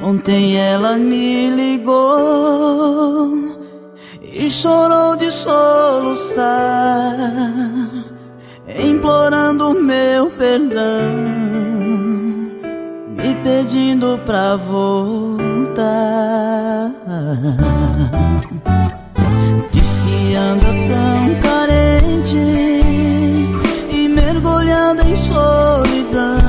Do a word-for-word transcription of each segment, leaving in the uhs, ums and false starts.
Ontem ela me ligou e chorou de soluçar, implorando meu perdão, me pedindo pra voltar. Diz que anda tão carente e mergulhada em solidão,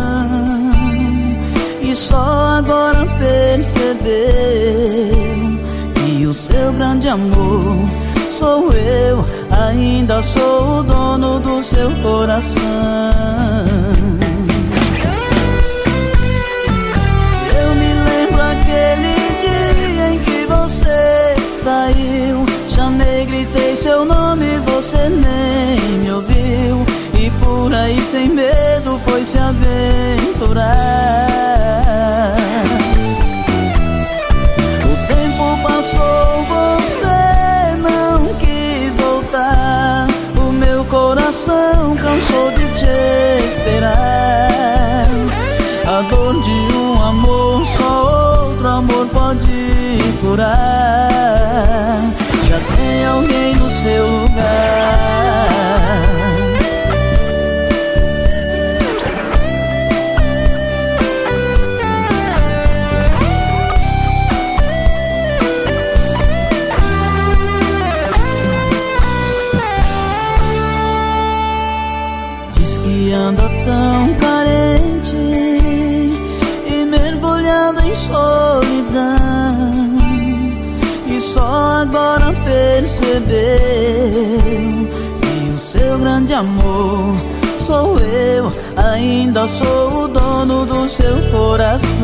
e só agora percebeu que o seu grande amor sou eu. Ainda sou o dono do seu coração. Eu me lembro aquele dia em que você saiu, chamei, gritei seu nome, você nem me ouviu, e por aí sem medo foi se aventurar. O tempo passou, você não quis voltar, o meu coração cansou de te esperar. A dor de um amor só outro amor pode curar. Já tem alguém no seu lugar. Anda tão carente e mergulhado em solidão, e só agora percebeu que o seu grande amor sou eu. Ainda sou o dono do seu coração.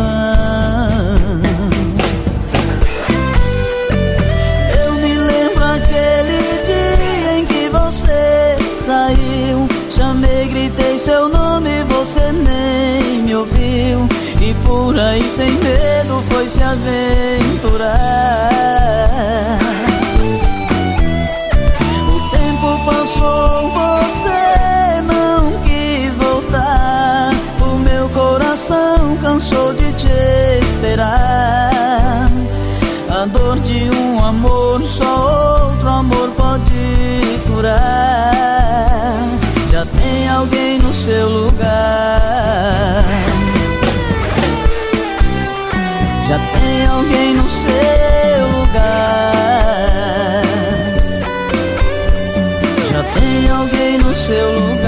Eu me lembro aquele dia em que você saiu, chamei, gritei seu nome, você nem me ouviu, e por aí sem medo foi se aventurar. O tempo passou, você não quis voltar, o meu coração cansou de te esperar. A dor de um amor só outro amor pode curar. Já tem alguém no seu lugar. Já tem alguém no seu lugar. Já tem alguém no seu lugar.